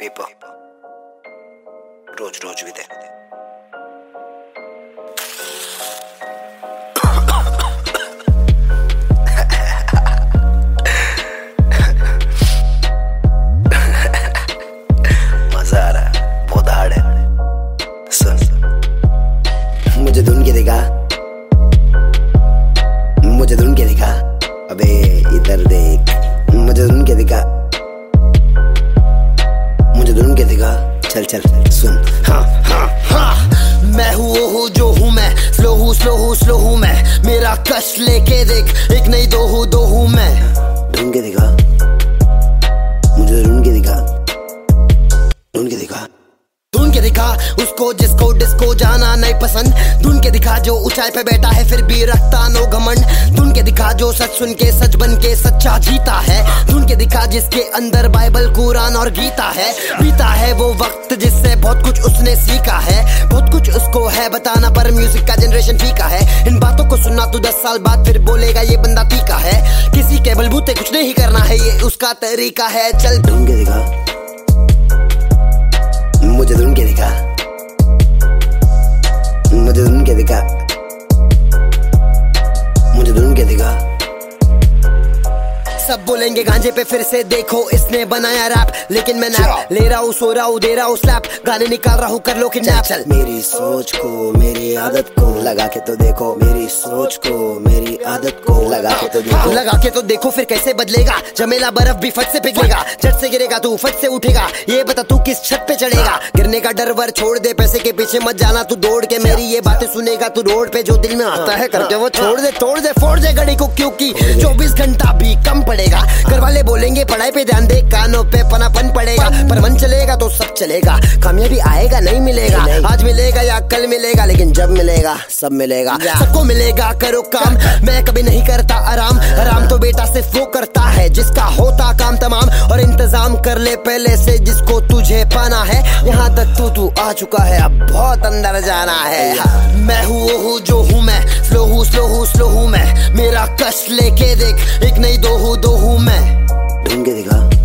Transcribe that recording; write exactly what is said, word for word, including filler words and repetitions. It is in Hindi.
पेपर रोज रोज भी दे। मजा आ रहा है, बहुत हार्ड है। सुन, मुझे ढूंढ के दिखा, मुझे ढूंढ के दिखा, अबे इधर देख, मुझे ढूंढ के दिखा, मुझे ढूंढ के दिखा, चल चल सुन। हाँ हाँ हाँ, मैं हूँ वो हूँ जो हूँ मैं, स्लो हूँ स्लो हूँ स्लो हूँ मैं, मेरा कष्ट लेके देख, एक नहीं दो हूँ दो हूँ मैं। ढूंढ के दिखा, मुझे ढूंढ के दिखा, ढूंढ के दिखा, ढूंढ के दिखा उसको जिसको डिस्को जाना नहीं पसंद। ढूंढ के दिखा जो ऊंचाई पे बैठा है फिर भी रखता नो घमंड। ढूंढ के दिखा जो सच सुन के सच बन के सच्चा जीता है। ढूंढ के दिखा जिसके अंदर बाइबल कुरान और गीता है। बीता है वो वक्त जिससे बहुत कुछ उसने सीखा है, बहुत कुछ उसको है बताना पर म्यूजिक का जनरेशन फीका है। इन बातों को सुनना तू दस साल बाद फिर बोलेगा ये बंदा तीखा है। किसी के बलबूते कुछ नहीं करना है, ये उसका तरीका है। चल ढूंढ के दिखा, मुझे ढूंढ के दिखा, मुझे ढूंढ के दिखा, मुझे ढूंढ के दिखा। सब बोलेंगे गांजे पे फिर से देखो इसने बनाया रैप, लेकिन मैं नैप ले रहा हूँ, सो रहा हूँ, दे रहा हूँ स्लैप, गाने निकाल रहा हूँ, कर लो किडनैप। चल, चल मेरी सोच को मेरी आदत को लगा के तो देखो, मेरी सोच को मेरी आदत को लगा के तो देखो, लगा के तो देखो फिर कैसे बदलेगा। जमेला बर्फ भी फट से पिघलेगा, झट से गिरेगा तू फट से उठेगा। ये बता तू किस छत पे चढ़ेगा, गिरने का डर वर छोड़ दे, पैसे के पीछे मत जाना तू दौड़ के। मेरी ये बातें सुनेगा तू रोड पे, जो दिल में आता है करके वो छोड़ दे, तोड़ दे फोड़ दे घड़ी को, क्योंकि चौबीस घंटा भी कम पड़ेगा। घर वाले बोलेंगे पढ़ाई पे ध्यान दे, कानों पे पनापन पड़ेगा, पर मन चलेगा तो सब चलेगा। कामयाबी आएगा नहीं मिलेगा, आज मिलेगा या कल मिलेगा, लेकिन जब मिलेगा सब मिलेगा। सबको मिलेगा करो काम, मैं कभी नहीं करता आराम। आराम तो बेटा सिर्फ वो करता है जिसका होता काम तमाम। और इंतजाम कर ले पहले से जिसको तुझे पाना है। यहाँ तक तू तू आ चुका है, अब बहुत अंदर जाना है। मैं हूँ वो हूँ जो हूँ मैं, स्लो हूँ स्लो हूँ स्लो हूँ मैं, मेरा कष्ट लेके देख, एक नहीं दो हूँ दो हूँ मैं। ढूंढ के दिखा,